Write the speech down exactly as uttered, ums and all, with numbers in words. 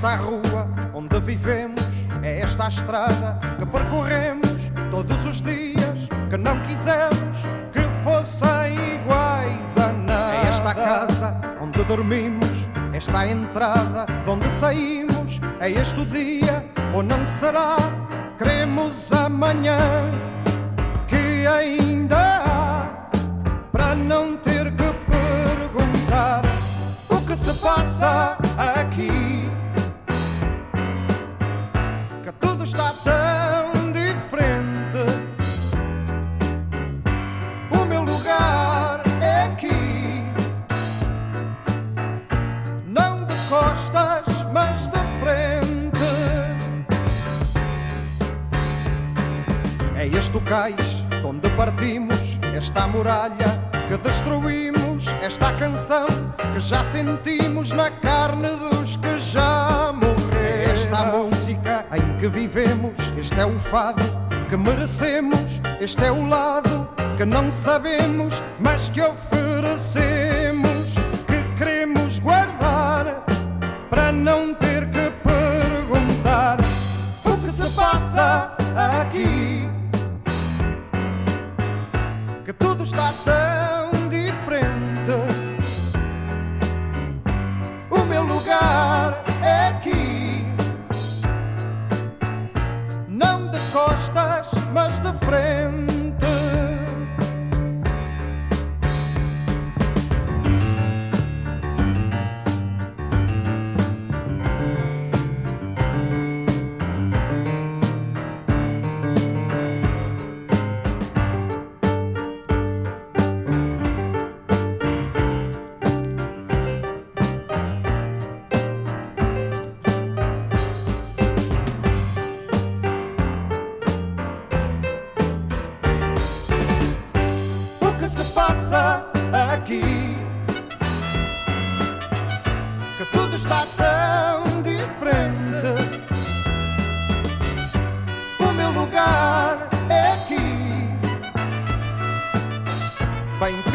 esta a rua onde vivemos, é esta a estrada que percorremos todos os dias, que não quisemos que fossem iguais a nada. É esta a casa onde dormimos, esta a entrada de onde saímos, é este o dia ou não será? Queremos amanhã que ainda há, para não ter que perguntar o que se passa aqui, que tudo está tão diferente. O meu lugar é aqui, não de costas, mas de frente. É este o cais de onde partimos, esta a muralha que destruímos, esta a canção que já sentimos na carne dos que já morreram. É esta a música em que vivemos, este é o fado que merecemos, este é o lado que não sabemos, mas que oferecemos, que queremos guardar, para não ter que perguntar o que se passa aqui, que tudo está tão diferente. O meu lugar é aqui, não de costas, mas de frente. Aqui, que tudo está tão diferente. O meu lugar é aqui, bem